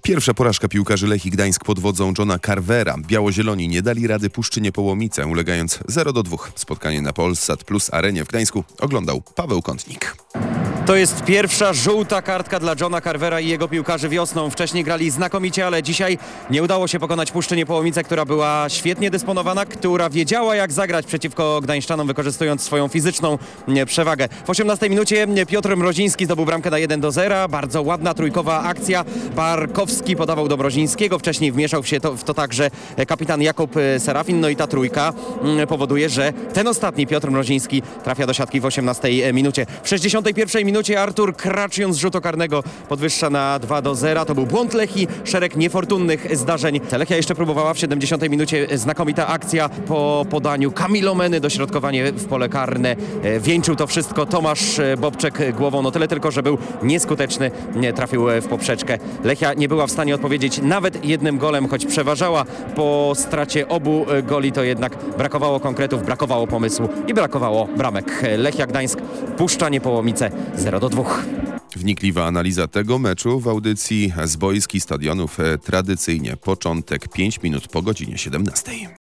Pierwsza porażka piłkarzy Lechii Gdańsk pod wodzą Johna Carvera. Biało-zieloni nie dali rady Puszczynie Połomice, ulegając 0-2. Spotkanie na Polsat Plus Arenie w Gdańsku oglądał Paweł Kątnik. To jest pierwsza żółta kartka dla Johna Carvera i jego piłkarzy wiosną. Wcześniej grali znakomicie, ale dzisiaj nie udało się pokonać Puszczynie Połomice, która była świetnie dysponowana, która wiedziała jak zagrać przeciwko gdańszczanom, wykorzystując swoją fizyczną przewagę. W 18 minucie Piotr Mroziński zdobył bramkę na 1-0. Bardzo ładna trójkowa akcja. Barkowski podawał do Mrozińskiego. Wcześniej wmieszał się w to także kapitan Jakub Serafin. No i ta trójka powoduje, że ten ostatni Piotr Mroziński trafia do siatki w 18 minucie. W 61 minucie Artur Kraczyun z rzutu karnego podwyższa na 2-0. To był błąd Lechii, szereg niefortunnych zdarzeń. Lechia jeszcze próbowała w 70 minucie, znakomita akcja po podaniu Kamilomeny, dośrodkowanie w pole karne. Wieńczył to wszystko Tomasz Bobczek głową, no tyle tylko, że był nieskuteczny, trafił w poprzeczkę. Lechia nie była w stanie odpowiedzieć nawet jednym golem, choć przeważała po stracie obu goli, to jednak brakowało konkretów, brakowało pomysłu i brakowało bramek. Lechia Gdańsk, Puszczanie Połomice 0-2. Wnikliwa analiza tego meczu w audycji z boisk i stadionów. Tradycyjnie początek 5 minut po godzinie 17.